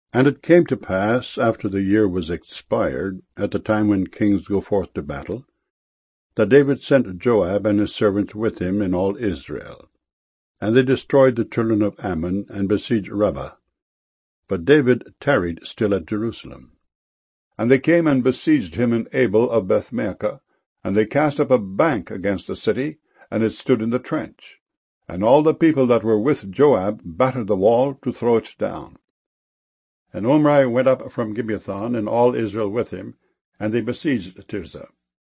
And it came to pass, after the year was expired, at the time when kings go forth to battle, that David sent Joab and his servants with him in all Israel. And they destroyed the children of Ammon, and besieged Rabbah. But David tarried still at Jerusalem. And they came and besieged him in Abel of Bethmaachah, and they cast up a bank against the city, and it stood in the trench. And all the people that were with Joab battered the wall to throw it down. And Omri went up from Gibbethon, and all Israel with him, and they besieged Tirzah.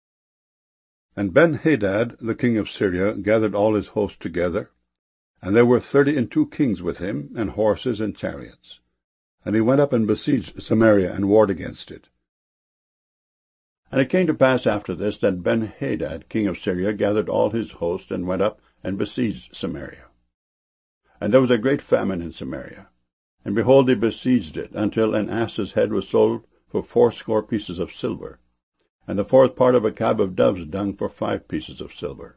And Ben-Hadad, the king of Syria, gathered all his host together, and there were 32 kings with him, and horses and chariots. And he went up and besieged Samaria, and warred against it. And it came to pass after this, that Ben-Hadad, king of Syria, gathered all his host, and went up and besieged Samaria. And there was a great famine in Samaria. And behold, they besieged it, until an ass's head was sold for 80 pieces of silver, and the 4th part of a cab of dove's dung for 5 pieces of silver.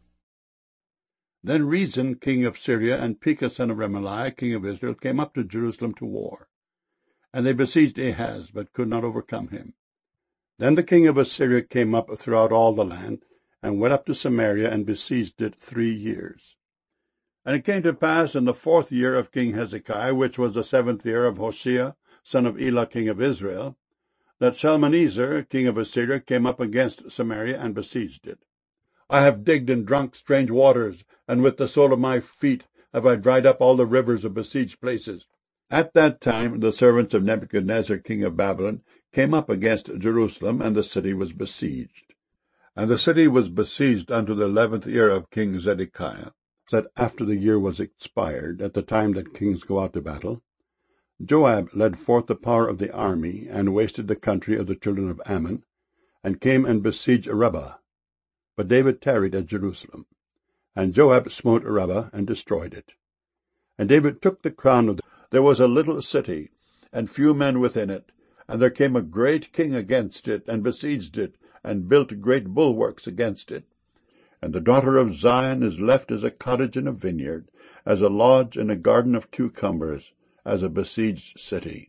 Then Rezin, king of Syria, and Pekah son of Remaliah, king of Israel, came up to Jerusalem to war. And they besieged Ahaz, but could not overcome him. Then the king of Assyria came up throughout all the land, and went up to Samaria, and besieged it 3 years. And it came to pass in the 4th year of King Hezekiah, which was the 7th year of Hoshea, son of Elah, king of Israel, that Shalmaneser, king of Assyria, came up against Samaria, and besieged it. I have digged and drunk strange waters, and with the sole of my feet have I dried up all the rivers of besieged places. At that time the servants of Nebuchadnezzar, king of Babylon, came up against Jerusalem, and the city was besieged. And the city was besieged unto the 11th year of King Zedekiah, that after the year was expired, at the time that kings go out to battle, Joab led forth the power of the army, and wasted the country of the children of Ammon, and came and besieged Rabbah. But David tarried at Jerusalem. And Joab smote Rabbah, and destroyed it. And David took the crown of There was a little city, and few men within it, and there came a great king against it, and besieged it, and built great bulwarks against it. And the daughter of Zion is left as a cottage in a vineyard, as a lodge in a garden of cucumbers, as a besieged city.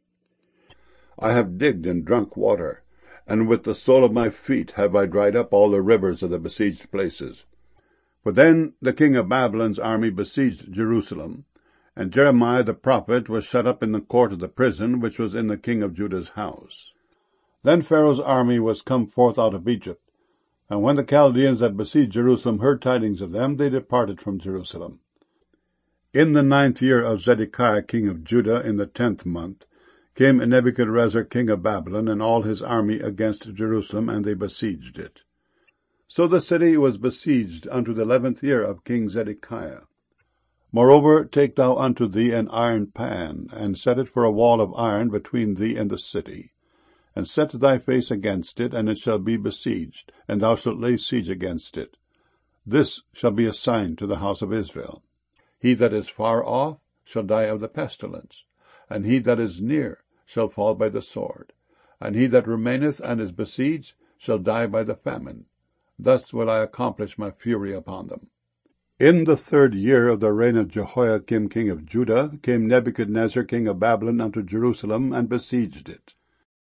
I have digged and drunk water, and with the sole of my feet have I dried up all the rivers of the besieged places. For then the king of Babylon's army besieged Jerusalem, and Jeremiah the prophet was shut up in the court of the prison, which was in the king of Judah's house. Then Pharaoh's army was come forth out of Egypt, and when the Chaldeans that besieged Jerusalem heard tidings of them, they departed from Jerusalem. In the 9th year of Zedekiah king of Judah, in the 10th month, came Nebuchadrezzar king of Babylon and all his army against Jerusalem, and they besieged it. So the city was besieged unto the 11th year of King Zedekiah. Moreover, take thou unto thee an iron pan, and set it for a wall of iron between thee and the city, and set thy face against it, and it shall be besieged, and thou shalt lay siege against it. This shall be a sign to the house of Israel. He that is far off shall die of the pestilence, and he that is near shall fall by the sword, and he that remaineth and is besieged shall die by the famine. Thus will I accomplish my fury upon them. In the 3rd year of the reign of Jehoiakim king of Judah came Nebuchadnezzar king of Babylon unto Jerusalem, and besieged it.